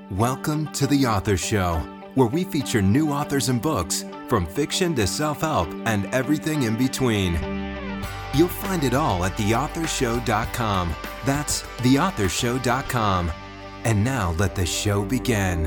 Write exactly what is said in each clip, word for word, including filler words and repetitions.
Welcome to The Author Show, where we feature new authors and books, from fiction to self-help and everything in between. You'll find it all at the author show dot com. That's the author show dot com. And now let the show begin.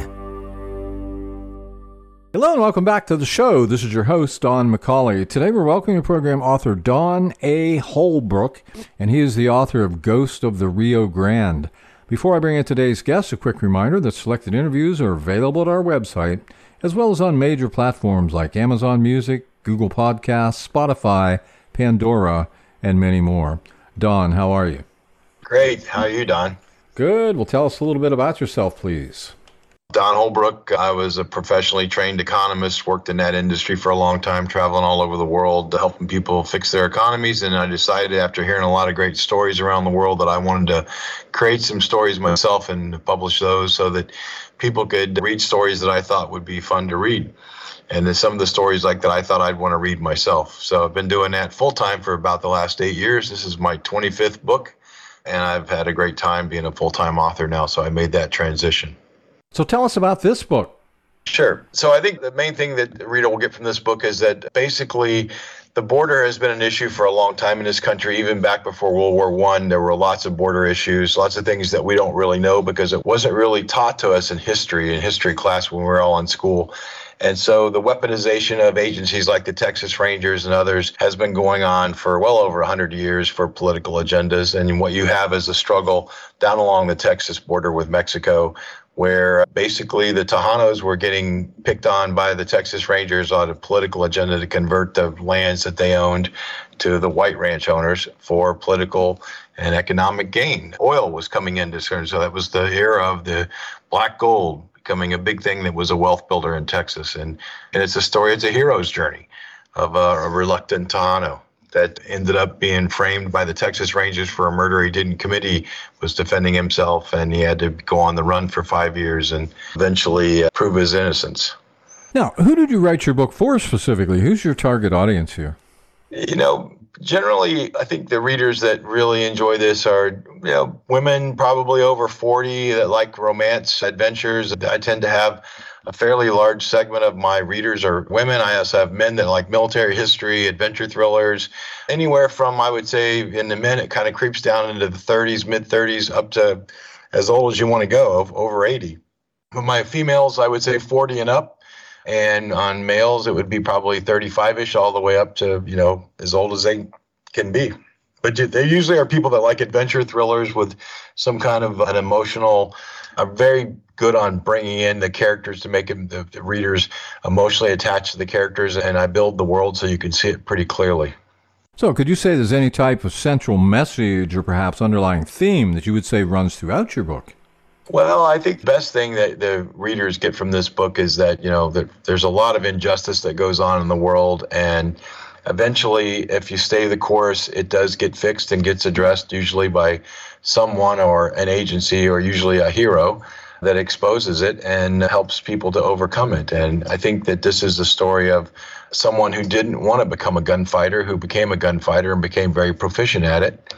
Hello and welcome back to the show. This is your host, Don McCauley. Today we're welcoming to program author Don A. Holbrook, and he is the author of Ghost of the Rio Grande. Before I bring in today's guest, a quick reminder that selected interviews are available at our website, as well as on major platforms like Amazon Music, Google Podcasts, Spotify, Pandora, and many more. Don, how are you? Great. How are you, Don? Good. Well, tell us a little bit about yourself, please. Don Holbrook. I was a professionally trained economist, worked in that industry for a long time, traveling all over the world, helping people fix their economies. And I decided, after hearing a lot of great stories around the world, that I wanted to create some stories myself and publish those so that people could read stories that I thought would be fun to read. And then some of the stories like that I thought I'd want to read myself. So I've been doing that full time for about the last eight years. This is my twenty-fifth book, and I've had a great time being a full-time author now. So I made that transition. So tell us about this book. Sure. So I think the main thing that the reader will get from this book is that basically the border has been an issue for a long time in this country. Even back before World War One, there were lots of border issues, lots of things that we don't really know because it wasn't really taught to us in history, in history class when we were all in school. And so the weaponization of agencies like the Texas Rangers and others has been going on for well over one hundred years for political agendas. And what you have is a struggle down along the Texas border with Mexico, where basically the Tejanos were getting picked on by the Texas Rangers on a political agenda to convert the lands that they owned to the white ranch owners for political and economic gain. Oil was coming into concern, so that was the era of the black gold becoming a big thing that was a wealth builder in Texas. And, and it's a story, it's a hero's journey of a, a reluctant Tejano that ended up being framed by the Texas Rangers for a murder he didn't commit. He was defending himself, and he had to go on the run for five years and eventually uh, prove his innocence. Now, who did you write your book for specifically? Who's your target audience here? You know, generally, I think the readers that really enjoy this are, you know, women probably over forty that like romance adventures. I tend to have a fairly large segment of my readers are women. I also have men that like military history, adventure thrillers, anywhere from, I would say, in the men, it kind of creeps down into the thirties, mid thirties, up to as old as you want to go, over eighty. But my females, I would say forty and up. And on males, it would be probably thirty-five-ish all the way up to, you know, as old as they can be. But they usually are people that like adventure thrillers with some kind of an emotional, are very good on bringing in the characters to make them, the, the readers emotionally attached to the characters. And I build the world so you can see it pretty clearly. So could you say there's any type of central message or perhaps underlying theme that you would say runs throughout your book? Well, I think the best thing that the readers get from this book is that, you know, that there's a lot of injustice that goes on in the world. And eventually, if you stay the course, it does get fixed and gets addressed, usually by someone or an agency or usually a hero that exposes it and helps people to overcome it. And I think that this is the story of someone who didn't want to become a gunfighter, who became a gunfighter and became very proficient at it,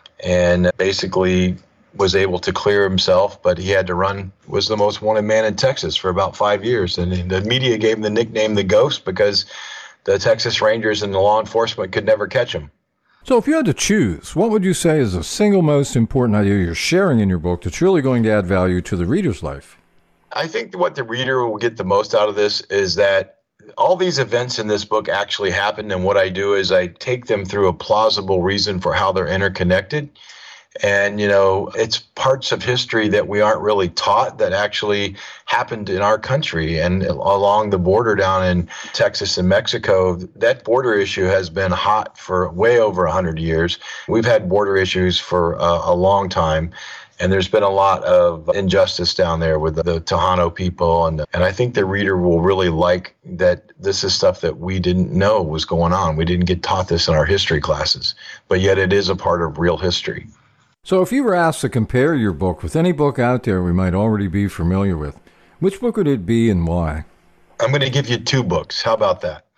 and basically was able to clear himself, but he had to run, was the most wanted man in Texas for about five years. And the media gave him the nickname the Ghost because the Texas Rangers and the law enforcement could never catch him. So if you had to choose, what would you say is the single most important idea you're sharing in your book that's really going to add value to the reader's life? I think what the reader will get the most out of this is that all these events in this book actually happened. And what I do is I take them through a plausible reason for how they're interconnected. And, you know, it's parts of history that we aren't really taught that actually happened in our country and along the border down in Texas and Mexico. That border issue has been hot for way over one hundred years. We've had border issues for a, a long time. And there's been a lot of injustice down there with the Tejano people. And, and I think the reader will really like that this is stuff that we didn't know was going on. We didn't get taught this in our history classes, but yet it is a part of real history. So if you were asked to compare your book with any book out there we might already be familiar with, which book would it be and why? I'm going to give you two books. How about that?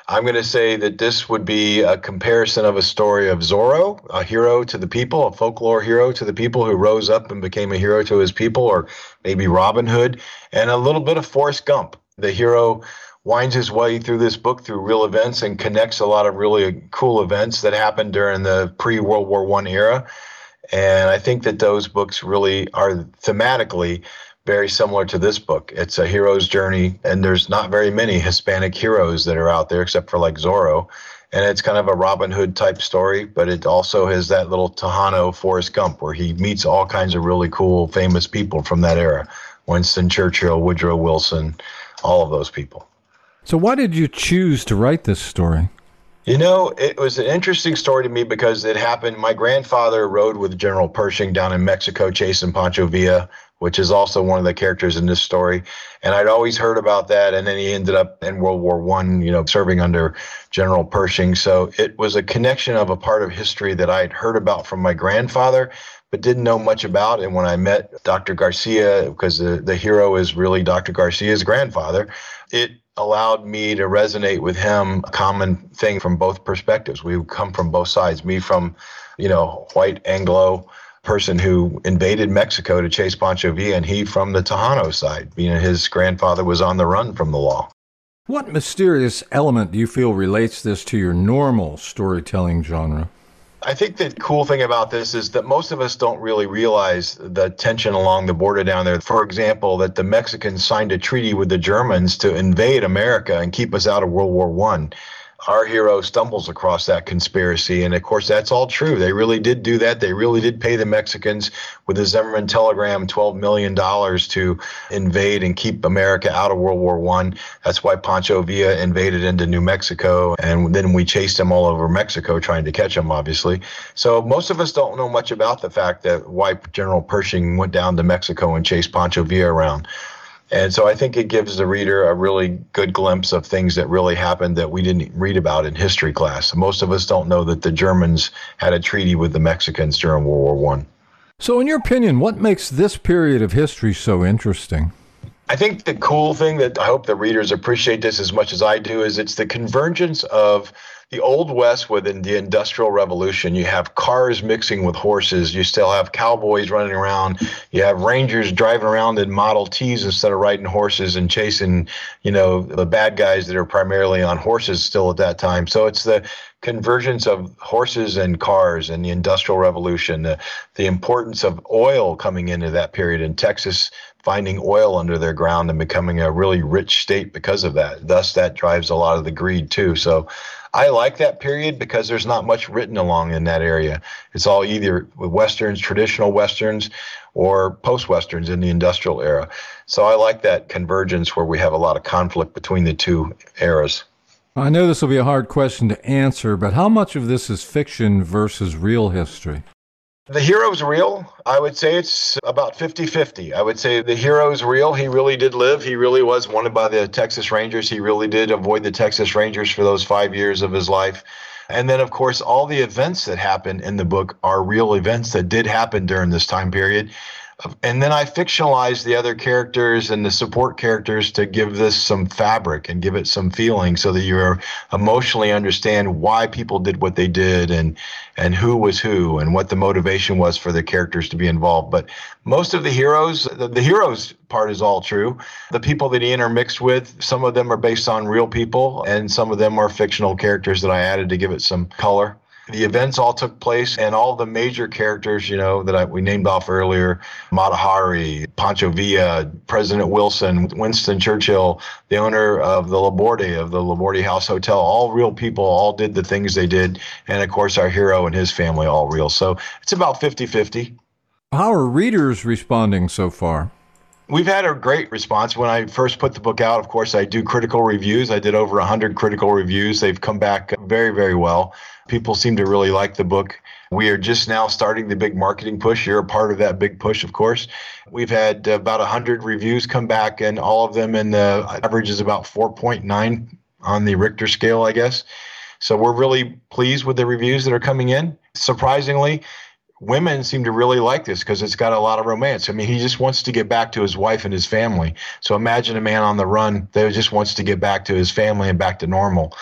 I'm going to say that this would be a comparison of a story of Zorro, a hero to the people, a folklore hero to the people who rose up and became a hero to his people, or maybe Robin Hood, and a little bit of Forrest Gump. The hero winds his way through this book through real events and connects a lot of really cool events that happened during the pre-World War One era. And I think that those books really are thematically very similar to this book. It's a hero's journey, and there's not very many Hispanic heroes that are out there except for like Zorro. And it's kind of a Robin Hood type story, but it also has that little Tejano Forrest Gump where he meets all kinds of really cool, famous people from that era. Winston Churchill, Woodrow Wilson, all of those people. So why did you choose to write this story? You know, it was an interesting story to me because it happened. My grandfather rode with General Pershing down in Mexico, chasing Pancho Villa, which is also one of the characters in this story. And I'd always heard about that. And then he ended up in World War One, you know, serving under General Pershing. So it was a connection of a part of history that I'd heard about from my grandfather, but didn't know much about. And when I met Doctor Garcia, because the, the hero is really Doctor Garcia's grandfather, it allowed me to resonate with him, a common thing from both perspectives. We come from both sides. Me from, you know, white Anglo person who invaded Mexico to chase Pancho Villa, and he from the Tejano side. You know, his grandfather was on the run from the law. What mysterious element do you feel relates this to your normal storytelling genre? I think the cool thing about this is that most of us don't really realize the tension along the border down there. For example, that the Mexicans signed a treaty with the Germans to invade America and keep us out of World War One. Our hero stumbles across that conspiracy, and of course that's all true. They really did do that. They really did pay the Mexicans with the Zimmerman telegram twelve million dollars to invade and keep America out of World War One. That's why Pancho Villa invaded into New Mexico, and then we chased him all over Mexico trying to catch him, obviously. So most of us don't know much about the fact that why General Pershing went down to Mexico and chased Pancho Villa around. And so I think it gives the reader a really good glimpse of things that really happened that we didn't read about in history class. Most of us don't know that the Germans had a treaty with the Mexicans during World War One. So in your opinion, what makes this period of history so interesting? I think the cool thing that I hope the readers appreciate this as much as I do is it's the convergence of the Old West within the Industrial Revolution. You have cars mixing with horses. You still have cowboys running around. You have rangers driving around in Model Ts instead of riding horses and chasing, you know, the bad guys that are primarily on horses still at that time. So it's the convergence of horses and cars and the Industrial Revolution, the, the importance of oil coming into that period in Texas, finding oil under their ground and becoming a really rich state because of that. Thus, that drives a lot of the greed too. So I like that period because there's not much written along in that area. It's all either Westerns, traditional Westerns, or post-Westerns in the industrial era. So I like that convergence where we have a lot of conflict between the two eras. I know this will be a hard question to answer, but how much of this is fiction versus real history? The hero's real. I would say it's about fifty-fifty. I would say the hero's real. He really did live. He really was wanted by the Texas Rangers. He really did avoid the Texas Rangers for those five years of his life. And then, of course, all the events that happen in the book are real events that did happen during this time period. And then I fictionalized the other characters and the support characters to give this some fabric and give it some feeling so that you emotionally understand why people did what they did and and who was who and what the motivation was for the characters to be involved. But most of the heroes, the, the heroes part is all true. The people that he intermixed with, some of them are based on real people and some of them are fictional characters that I added to give it some color. The events all took place, and all the major characters, you know, that I, we named off earlier, Mata Hari, Pancho Villa, President Wilson, Winston Churchill, the owner of the Laborde, of the Laborde House Hotel, all real people, all did the things they did. And, of course, our hero and his family, all real. So it's about fifty-fifty. How are readers responding so far? We've had a great response. When I first put the book out, of course, I do critical reviews. I did over one hundred critical reviews. They've come back very, very well. People seem to really like the book. We are just now starting the big marketing push. You're a part of that big push, of course. We've had about one hundred reviews come back, and all of them in the average is about four point nine on the Richter scale, I guess. So we're really pleased with the reviews that are coming in. Surprisingly, women seem to really like this because it's got a lot of romance. I mean, he just wants to get back to his wife and his family. So imagine a man on the run that just wants to get back to his family and back to normal.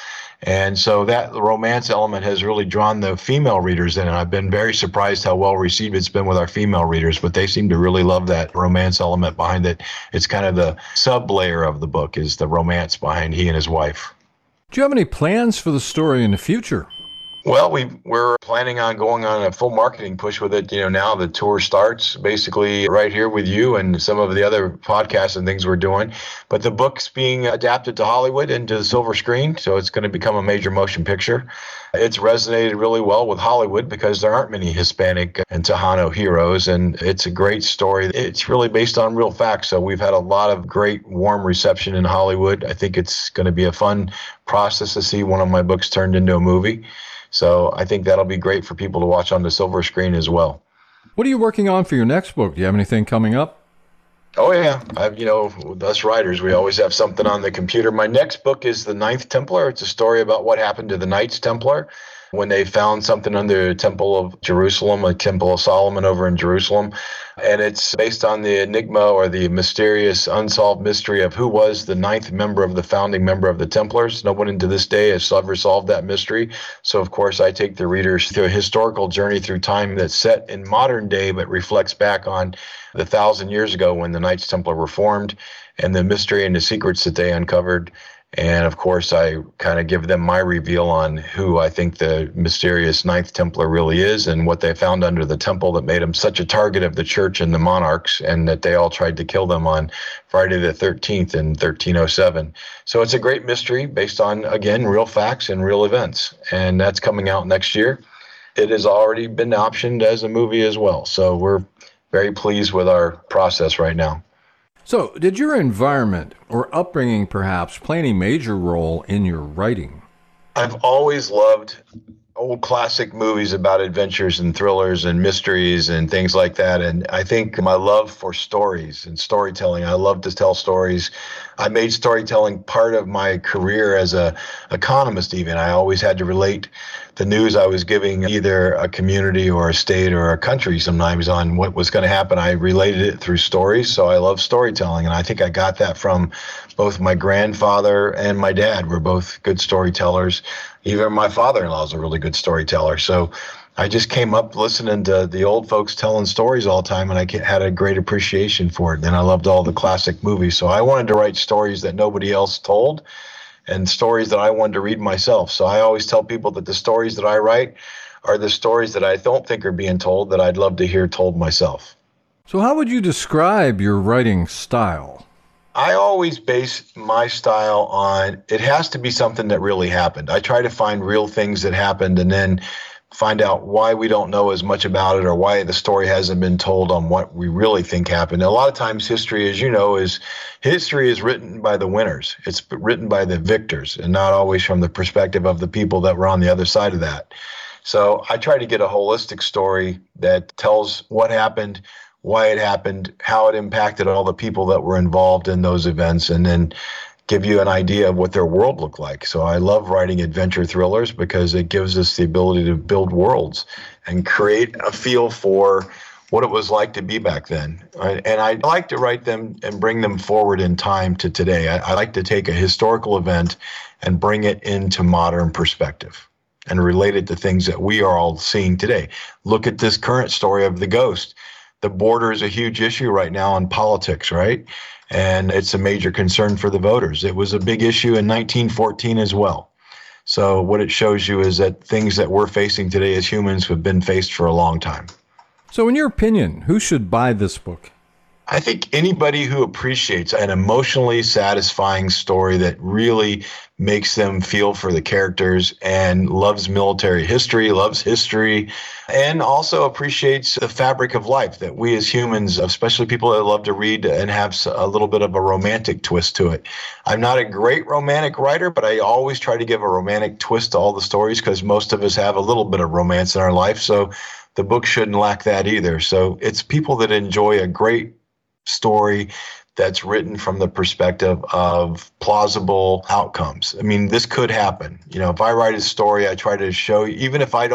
And so that romance element has really drawn the female readers in. And I've been very surprised how well received it's been with our female readers, but they seem to really love that romance element behind it. It's kind of the sub layer of the book is the romance behind he and his wife. Do you have any plans for the story in the future? Well, we, we're planning on going on a full marketing push with it. You know, now the tour starts basically right here with you and some of the other podcasts and things we're doing. But the book's being adapted to Hollywood into the silver screen, so it's going to become a major motion picture. It's resonated really well with Hollywood because there aren't many Hispanic and Tejano heroes, and it's a great story. It's really based on real facts, so we've had a lot of great warm reception in Hollywood. I think it's going to be a fun process to see one of my books turned into a movie. So I think that'll be great for people to watch on the silver screen as well. What are you working on for your next book? Do you have anything coming up? Oh, yeah. I've, you know, with us writers, we always have something on the computer. My next book is The Ninth Templar. It's a story about what happened to the Knights Templar when they found something under the Temple of Jerusalem, a Temple of Solomon over in Jerusalem. And it's based on the enigma or the mysterious unsolved mystery of who was the ninth member of the founding member of the Templars. No one to this day has ever solved that mystery. So, of course, I take the readers through a historical journey through time that's set in modern day, but reflects back on the thousand years ago when the Knights Templar were formed and the mystery and the secrets that they uncovered. And of course, I kind of give them my reveal on who I think the mysterious Ninth Templar really is and what they found under the temple that made them such a target of the church and the monarchs, and that they all tried to kill them on Friday the thirteenth in thirteen oh seven. So it's a great mystery based on, again, real facts and real events. And that's coming out next year. It has already been optioned as a movie as well. So we're very pleased with our process right now. So, did your environment or upbringing perhaps play any major role in your writing? I've always loved old classic movies about adventures and thrillers and mysteries and things like that. And I think my love for stories and storytelling, I love to tell stories. I made storytelling part of my career as a economist even. I always had to relate the news I was giving either a community or a state or a country sometimes on what was going to happen. I related it through stories, so I love storytelling. And I think I got that from both my grandfather and my dad were both good storytellers. Even my father-in-law is a really good storyteller. So I just came up listening to the old folks telling stories all the time, and I had a great appreciation for it. And I loved all the classic movies. So I wanted to write stories that nobody else told and stories that I wanted to read myself. So I always tell people that the stories that I write are the stories that I don't think are being told that I'd love to hear told myself. So how would you describe your writing style? I always base my style on, it has to be something that really happened. I try to find real things that happened and then find out why we don't know as much about it or why the story hasn't been told on what we really think happened. And a lot of times history, as you know, is history is written by the winners. It's written by the victors and not always from the perspective of the people that were on the other side of that. So I try to get a holistic story that tells what happened, why it happened, how it impacted all the people that were involved in those events, and then give you an idea of what their world looked like. So I love writing adventure thrillers because it gives us the ability to build worlds and create a feel for what it was like to be back then. And I like to write them and bring them forward in time to today. I, I like to take a historical event and bring it into modern perspective and relate it to things that we are all seeing today. Look at this current story of the ghost. The border is a huge issue right now in politics, right? And it's a major concern for the voters. It was a big issue in nineteen fourteen as well. So what it shows you is that things that we're facing today as humans have been faced for a long time. So in your opinion, who should buy this book? I think anybody who appreciates an emotionally satisfying story that really makes them feel for the characters and loves military history, loves history, and also appreciates the fabric of life that we as humans, especially people that love to read and have a little bit of a romantic twist to it. I'm not a great romantic writer, but I always try to give a romantic twist to all the stories because most of us have a little bit of romance in our life. So the book shouldn't lack that either. So it's people that enjoy a great story that's written from the perspective of plausible outcomes. I mean, this could happen. You know, if I write a story, I try to show, even if I don't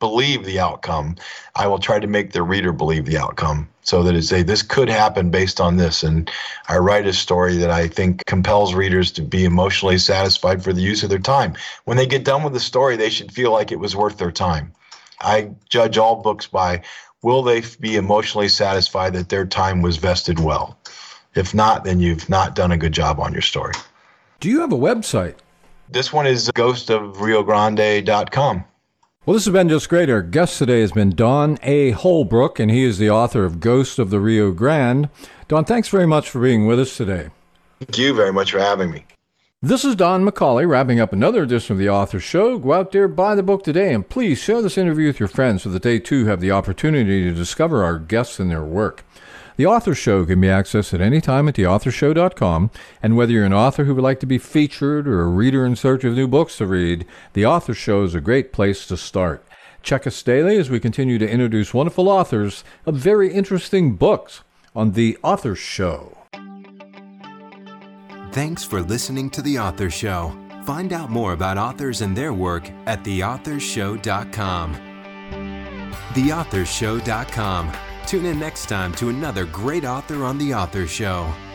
believe the outcome, I will try to make the reader believe the outcome, so that it's say this could happen based on this. And I write a story that I think compels readers to be emotionally satisfied for the use of their time. When they get done with the story, they should feel like it was worth their time. I judge all books by, will they be emotionally satisfied that their time was vested well? If not, then you've not done a good job on your story. Do you have a website? This one is ghost of rio grande dot com. Well, this has been just great. Our guest today has been Don A. Holbrook, and he is the author of Ghost of the Rio Grande. Don, thanks very much for being with us today. Thank you very much for having me. This is Don McCauley, wrapping up another edition of The Author Show. Go out there, buy the book today, and please share this interview with your friends so that they too have the opportunity to discover our guests and their work. The Author Show can be accessed at any time at the author show dot com, and whether you're an author who would like to be featured or a reader in search of new books to read, The Author Show is a great place to start. Check us daily as we continue to introduce wonderful authors of very interesting books on The Author Show. Thanks for listening to The Author Show. Find out more about authors and their work at the author show dot com. the author show dot com. Tune in next time to another great author on The Author Show.